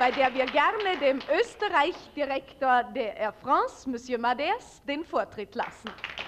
bei der wir gerne dem Österreich-Direktor der Air France, Monsieur Maders, den Vortritt lassen.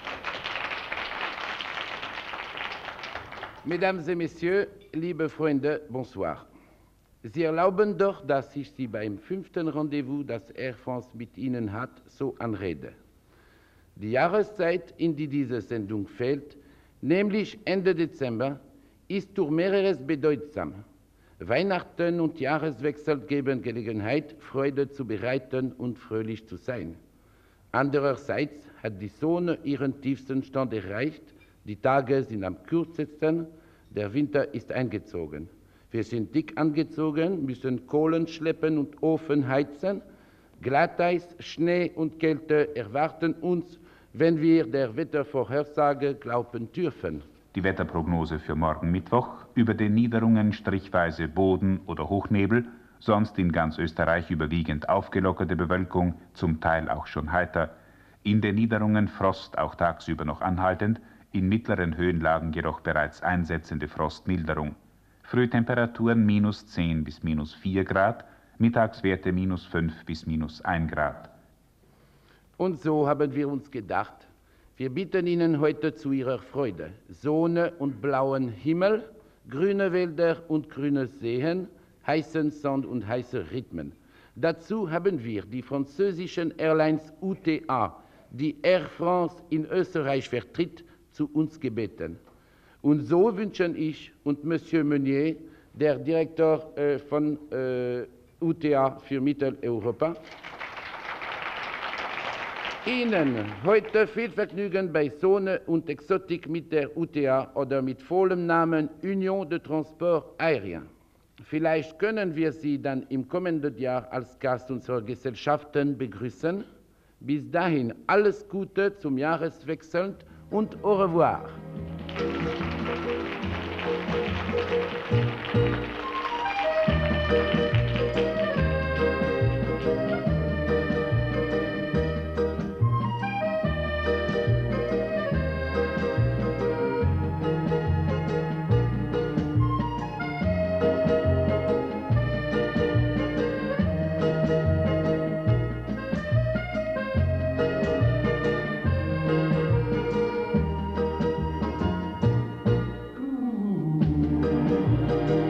Mesdames et Messieurs, liebe Freunde, bonsoir. Sie erlauben doch, dass ich Sie beim 5. Rendezvous, das Air France mit Ihnen hat, so anrede. Die Jahreszeit, in die diese Sendung fällt, nämlich Ende Dezember, ist durch mehreres bedeutsam. Weihnachten und Jahreswechsel geben Gelegenheit, Freude zu bereiten und fröhlich zu sein. Andererseits hat die Sonne ihren tiefsten Stand erreicht, die Tage sind am kürzesten, der Winter ist eingezogen. Wir sind dick angezogen, müssen Kohlen schleppen und Ofen heizen. Glatteis, Schnee und Kälte erwarten uns, wenn wir der Wettervorhersage glauben dürfen. Die Wetterprognose für morgen Mittwoch: über den Niederungen strichweise Boden- oder Hochnebel, sonst in ganz Österreich überwiegend aufgelockerte Bewölkung, zum Teil auch schon heiter. In den Niederungen Frost auch tagsüber noch anhaltend, in mittleren Höhenlagen jedoch bereits einsetzende Frostmilderung. Frühtemperaturen -10 bis -4 Grad, Mittagswerte -5 bis -1 Grad. Und so haben wir uns gedacht, wir bieten Ihnen heute zu Ihrer Freude Sonne und blauen Himmel, grüne Wälder und grünes Seen, heißen Sand und heiße Rhythmen. Dazu haben wir die französischen Airlines UTA, die Air France in Österreich vertritt, zu uns gebeten. Und so wünschen ich und Monsieur Meunier, der Direktor von UTA für Mitteleuropa, Ihnen heute viel Vergnügen bei Sonne und Exotik mit der UTA oder mit vollem Namen Union de Transport Aérien. Vielleicht können wir Sie dann im kommenden Jahr als Gast unserer Gesellschaften begrüßen. Bis dahin alles Gute zum Jahreswechsel und au revoir.